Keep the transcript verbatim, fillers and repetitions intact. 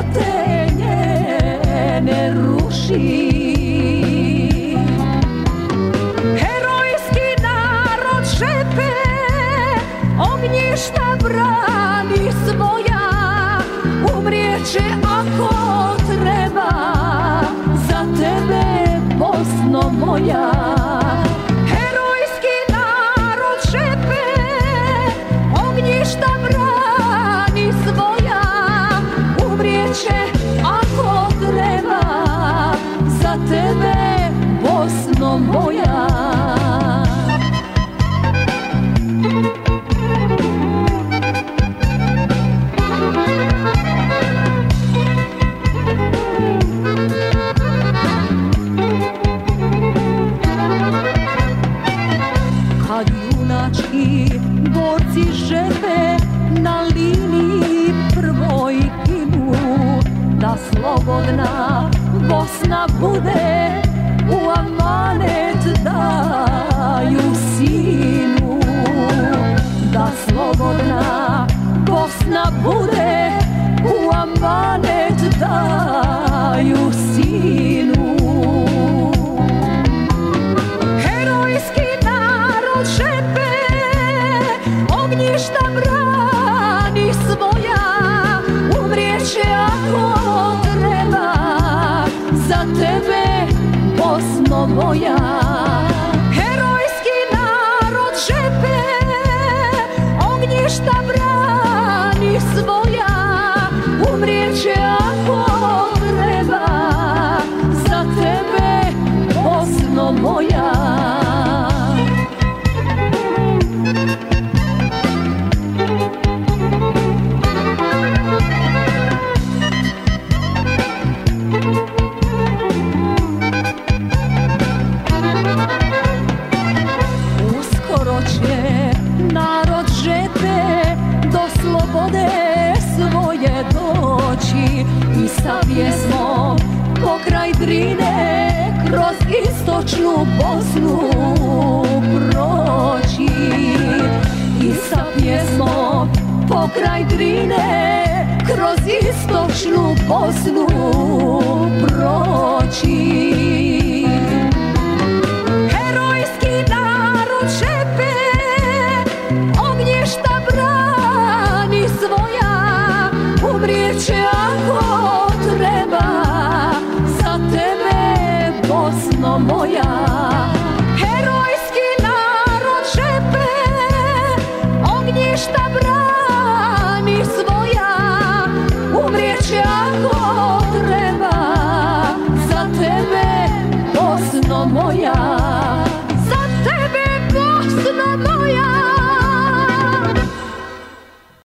ljepote njene ruši. Herojski narod šepe, ognjišta brani svoja, umrijeće ako treba za tebe, Bosno moja. Herojski narod šepe, ognjišta brani svoja, umrijeće ako treba za tebe, Bosno moja. Kad junački borci žepe na liniji prvoj ginu, da slobodna Bosna bude u amanet daju sinu. Da slobodna Bosna bude u amanet daju sinu. Herojski narod šepe, ognjišta brani svoja, umrijeće ako treba za tebe, Bosno moja. Herojski narod šepe, ognjišta brani svoja, umrijeće ako treba za tebe, Bosno moja. Uskoro će narod žepe do slobode svoje doći i sa pjesmom pokraj Drine kroz istočnu Bosnu proći. I sa pjesmom pokraj Drine kroz istočnu Bosnu proći. Herojski narod šepe, ognjišta brani svoja, umrijeće ako treba za tebe, Bosno moja. Herojski narod šepe, ognjišta brani svoja, umrijeće ako treba za tebe, Bosno moja.